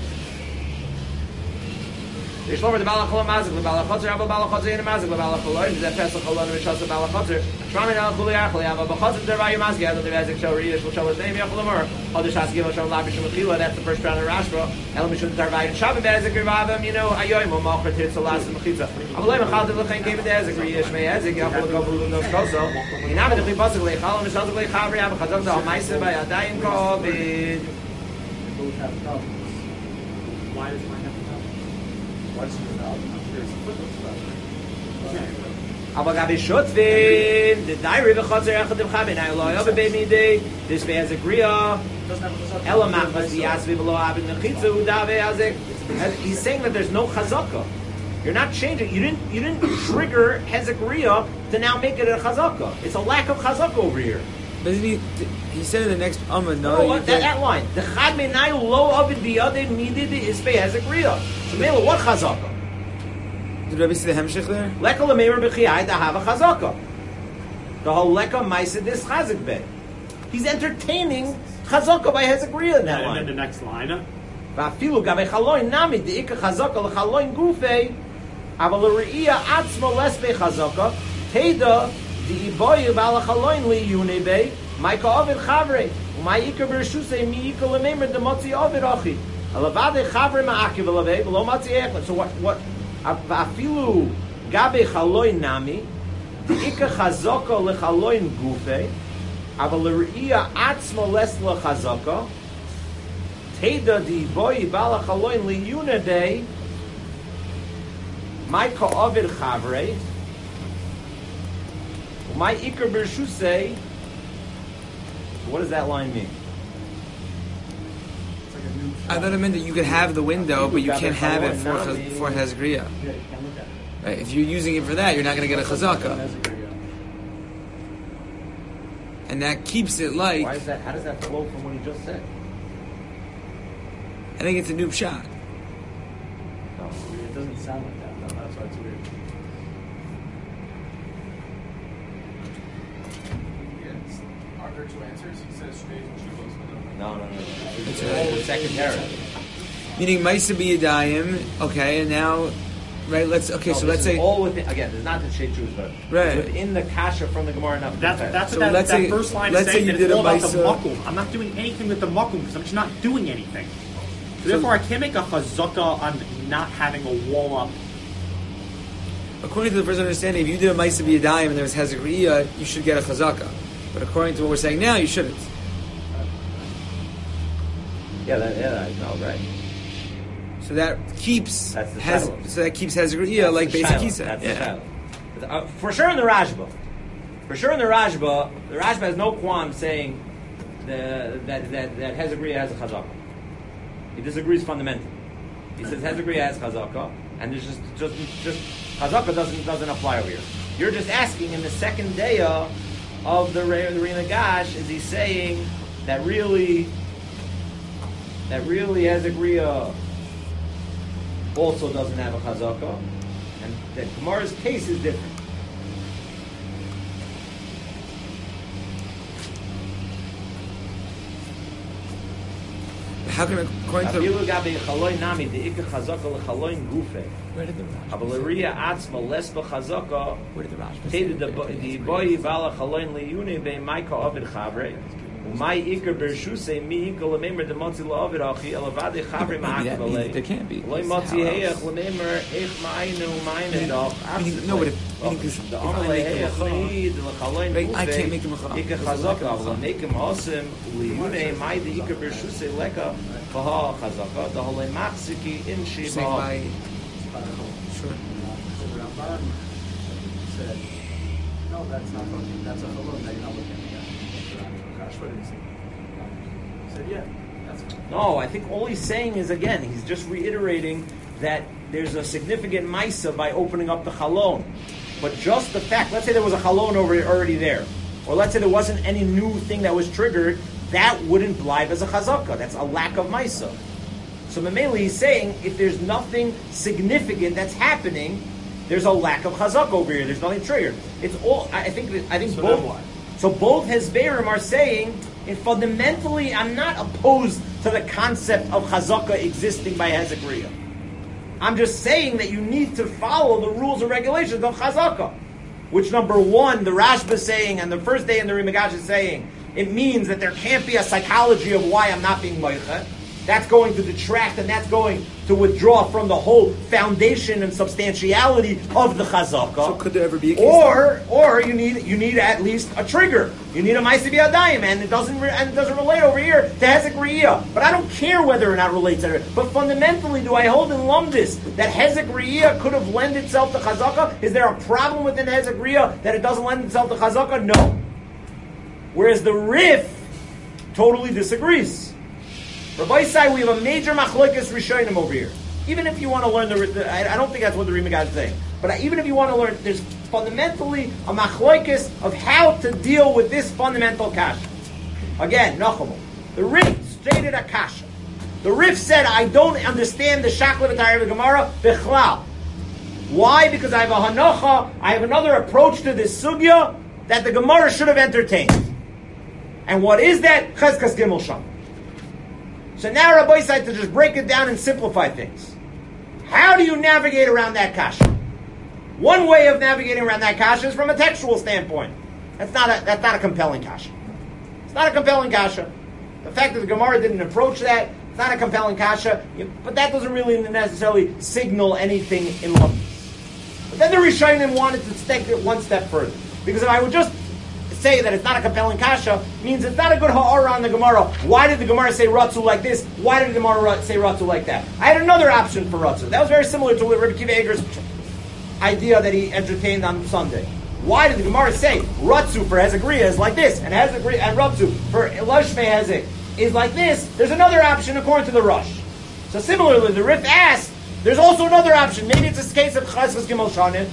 Yishlomer the balacholon mazik, the balachotzer, abel balachotzer, and mazik, the balacholon, the pesach cholon, and mishas the balachotzer. Shramin al chuli achli, abel bachotzer, the rayu mazik, the bezik shel riyish, shel lezeim yacholomer, hodish haski shel labish mechila. That's the first round of Rashba. El mishun tarvayin shabim bezik rivavim, ayoyim mocher tirtzalas mechitza. Avalei mechal de lechein gave the ezik riyish me ezik yachol gavul no koso. Inam de chibasik leichal mishas leichavri abel chazak the hamaisa by adayim kovid. Both have problems. Why does mine have problems? Why does it have There's footnotes about it. Aber gabi shutvin, the diary of chotzer echad of chabin, I lo yobe beimidei, this be as a griya, elamach mas yasvi below abin nechitza udave azik. He's saying that there's no chazaka. You're not changing. You didn't trigger Hezekriya to now make it a chazaka. It's a lack of chazaka over here. Doesn't he said in the next Amud, That line. The chad menayu lo avid biyade midid ispe Hezekriya. So Mela, what chazaka? Did Rabbi see the Hemshech there? Leka lemeir b'chiyai to have a chazaka. The whole leka ma'asid is chazik be. He's entertaining chazaka by Hezekriya in that And line. then the next line. Va'afilu gabe chaloin nami de'ika chazaka l'chaloin gufei aval l're'iyah atzma lesbe chazaka teda de'iboyu b'ala chaloin liyune be maika ovid chavre u'ma'ika b'reshusei mi'ika lemeir demotzi ovid achi alavade chavre ma'akiv alavei v'lo matzi echlet. So what Va'afilu gabe chaloin nami de'ika chazaka l'chaloin gufei aval l're'iyah atzma lesle chazaka Teda di boy bala chaloin li yuna day. My ka'avid chavre. My ikar bershusei. What does that line mean? I thought it meant that you could have the window, but you can't have it for Hezekriya. Yeah, you can look at it. Right? If you're using it for that, you're not going to get a chazaka, and that keeps it like. Why is that? How does that flow from what he just said? I think it's a new shot. It doesn't sound like that, though. That's why it's weird. Are there two answers? He says Shmei and Shuvos. No. It's The second terror. Meaning Maisa B'Yadayim, okay, and now, right? Let's say all within. Again, there's not the shade Jews, but Right. it's within the kasha from the Gemara. That's So what let's that say- first line let's is say saying. you That did it's all a about the Maisa- makum. I'm not doing anything with the makum because I'm just not doing anything. So therefore, I can't make a chazaka on not having a wall up. according to the first understanding, if you did a Maisa B'Yadayim and there was Hezekriya, you should get a chazaka. But according to what we're saying now, you shouldn't. Right. So that keeps That's the shadow. so that keeps Hezekriya like the basic shadow. Kisa. That's the Yeah. shadow. For sure in the Rashba. The Rashba has no qualm saying that Hezekriya has a chazaka. He disagrees fundamentally. He says Hezek Riyah has Chazaka, and there's just Chazaka doesn't apply over here. You're just asking in the second day of the Rima Gash, is he saying that really Hezek Riyah also doesn't have a Chazaka, and that Gemara's case is different. How can according to Where did the Rashi? My ikar bershuse mi ikar lememer de motzi la'avid achi elavade chavre ma'akvalei. There can't be. Loi motzi heyach lememer eich ma'aynu ma'aynu doch. No, but the amalei heyach le'id l'chaloin gufe. I can't make him a chazaka. Ikar chazaka, but make him awesome. Liyune mai de ikar bershuse leka v'ha chazaka. The holei machziki in shiva. Sure. So the Ramban said, no, that's not looking. That's a halal. Now you're not looking at the Gash. What did he say? He said, yeah, that's fine. No, I think all he's saying is, again, he's just reiterating that there's a significant maisa by opening up the chalon. But just the fact, let's say there was a chalon already there, or let's say there wasn't any new thing that was triggered, that wouldn't blive as a chazaka. That's a lack of maisa. So Mameli is saying, if there's nothing significant that's happening, there's a lack of chazaka over here. There's nothing triggered. It's all. I think So both. then what? So both Hezberim are saying, and fundamentally, I'm not opposed to the concept of chazaka existing by Hezek Riyah. I'm just saying that you need to follow the rules and regulations of chazaka. Which, number one, the Rashba is saying, and the first day in the Rimagash is saying, it means that there can't be a psychology of why I'm not being moicha. That's going to detract, and that's going to withdraw from the whole foundation and substantiality of the chazaka. So could there ever be a case? Or you need at least a trigger. You need a ma'aseh b'yadayim, and it doesn't relate over here to Hezek Riyah. But I don't care whether or not it relates to it. But fundamentally, do I hold in lumdis that Hezek Riyah could have lent itself to chazaka? Is there a problem within Hezek Riyah that it doesn't lend itself to chazaka? No. Whereas the Rif totally disagrees. Rabbi Isai, we have a major machlokes rishonim over here. Even if you want to learn I don't think that's what the Rimagad is saying. But even if you want to learn, there's fundamentally a machlokes of how to deal with this fundamental kasha. Again, Nachum, the Rif stated a kasha. The Rif said, I don't understand the shakla v'tayir of the Gemara bichlal. Why? Because I have a hanocha, I have another approach to this sugya that the Gemara should have entertained. And what is that? Chezkas Gimel Sham. So now Rabbi decided to just break it down and simplify things. How do you navigate around that kasha? One way of navigating around that kasha is from a textual standpoint. That's not a compelling kasha. It's not a compelling kasha. The fact that the Gemara didn't approach that, it's not a compelling kasha, but that doesn't really necessarily signal anything in love. But then the Rishonim wanted to take it one step further. Because if I would just say that it's not a compelling kasha, means it's not a good ha'ara on the Gemara. Why did the Gemara say Ratzu like this? Why did the Gemara say Ratzu like that? I had another option for Ratzu. That was very similar to Rabbi Kiva Eger's idea that he entertained on Sunday. Why did the Gemara say Ratzu for Hezek Riyah is like this, and Hezek Riyah and Ratzu for Lashmei Hezek is like this? There's another option according to the Rush. So similarly, the Rif asked, there's also another option. Maybe it's a case of Chazkas Gimel Shanin.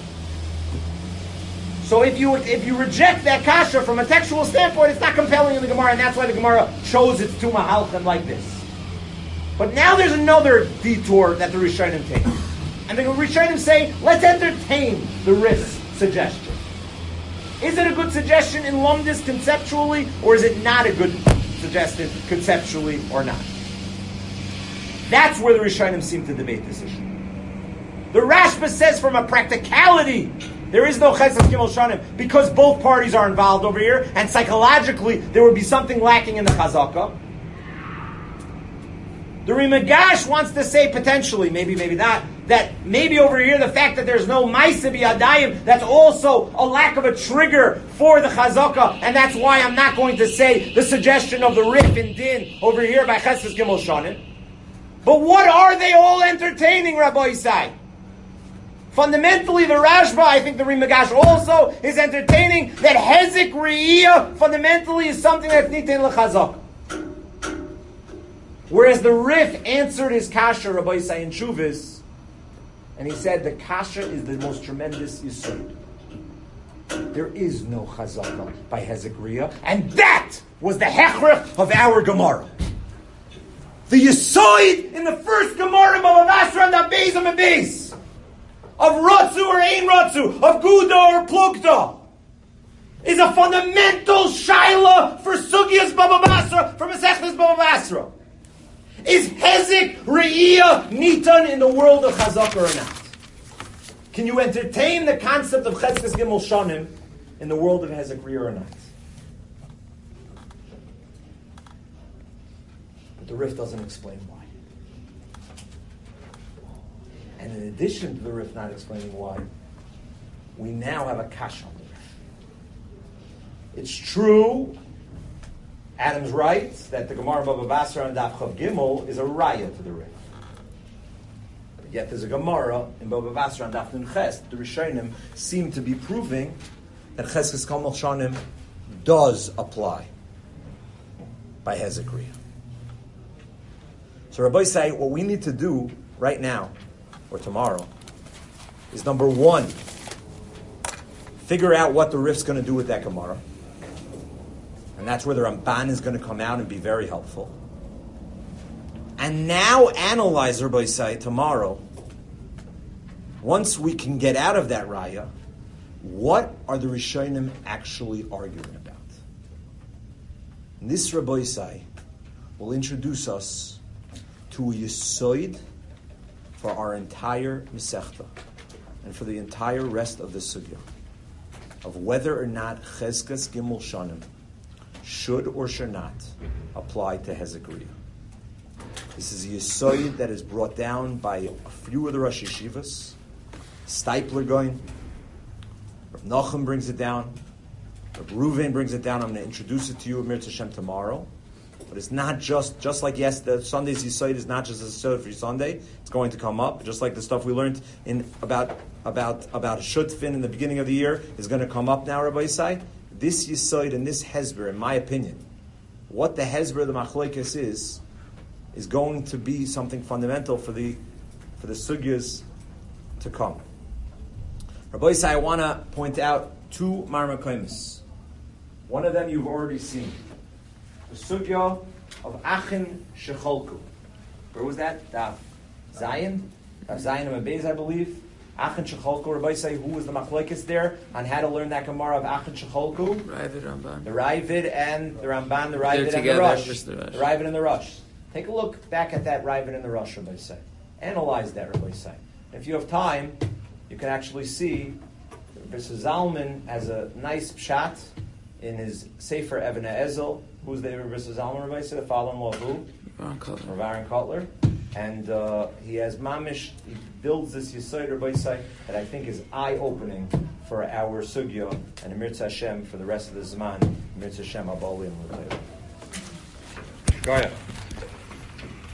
So if you reject that kasha from a textual standpoint, it's not compelling in the Gemara, and that's why the Gemara chose its two mahalchim like this. But now there's another detour that the Rishonim take. And the Rishonim say, let's entertain the Rif's suggestion. Is it a good suggestion in Lumdis conceptually, or is it not a good suggestion conceptually or not? That's where the Rishonim seem to debate this issue. The Rashba says from a practicality, there is no Chesed Gimel Shanim because both parties are involved over here, and psychologically there would be something lacking in the Chazaka. The Rimagash wants to say potentially, maybe not, that maybe over here the fact that there's no Ma'aseh b'yadayim, that's also a lack of a trigger for the Chazaka, and that's why I'm not going to say the suggestion of the Rif and Din over here by Chesed Gimel Shanim. But what are they all entertaining, Rabbi Isai? Fundamentally, the Rashba, I think the Rimagash also, is entertaining that Hezek Riyah fundamentally is something that's nitin l'chazak. Whereas the Rif answered his kasha, Rabbi Yisai in Shuvis, and he said the kasha is the most tremendous yisod. There is no chazaka by Hezekiah, and that was the hechrech of our Gemara. The yisod in the first Gemara, Baba Basra and Abeis and Abeis, of Ratzu or Ein Ratzu, of Guda or Plugta, is a fundamental shaila for Sugyas Baba Basra, for Masechtas Baba Basra. Is Hezek Re'iyah Nitan in the world of Chazaka or not? Can you entertain the concept of Cheskes Gimel Shanim in the world of Hezek Re'iyah or not? But the Rif doesn't explain why. And in addition to the Rif not explaining why, we now have a kasha on the Rif. It's true, Adam's right, that the Gemara Baba Basra and Daf Chav Gimel is a raya to the Rif. Yet there's a Gemara in Baba Basra and Daf Nun Ches. The Rishonim seem to be proving that Cheskes Gimel Shanim does apply by Hezekiah. So Rabbi say what we need to do right now or tomorrow is number one, figure out what the Rif's going to do with that Gemara. And that's where the Ramban is going to come out and be very helpful. And now analyze, Rabbi Say, tomorrow, once we can get out of that raya, what are the Rishonim actually arguing about? And this Rabbi Say will introduce us to a Yesod for our entire Masechta and for the entire rest of the Sugya of whether or not Cheskes Gimel Shanim should or should not apply to Hezekiah. This is a Yesod that is brought down by a few of the Rosh Yeshivas. Steipler going, Rav Nachum brings it down, Rav Reuven brings it down. I'm going to introduce it to you, Amir Hashem, tomorrow. But it's not just like the Sunday's Yesod is not just a Yesod for Sunday. It's going to come up, just like the stuff we learned about Shutfin in the beginning of the year is going to come up now, Rabbi Yisai. This Yesod and this Hezber, in my opinion, what the Hezber of the Machlokes is going to be something fundamental for the Sugyas to come. Rabbi Yisai, I want to point out two Marmakoimis. One of them you've already seen. The Sugya of Achin Shecholku. Where was that? Daf Zion? Daf Zion of Abeis, I believe. Achin Shecholku. Rabbi say who was the machlokes there on how to learn that Gemara of Achin Shecholku? Ravid, Ramban. The Ravid and the Ramban, the Ravid and the Rosh. The Ravid and the Rosh. Take a look back at that Ravid and the Rosh, Rabbi say. Analyze that, Rabbi say. If you have time, you can actually see Mr. Zalman has a nice pshat in his Sefer Even HaEzel. Who's the Mr. Zalman, Rabbi say? The father-in-law of who? Rav Aaron Kotler. And he has mamish, he builds this Yesod, Rabbi say, that I think is eye-opening for our Sugya and Amir Hashem for the rest of the Zman. Amir Hashem, Abali and L'Tayr.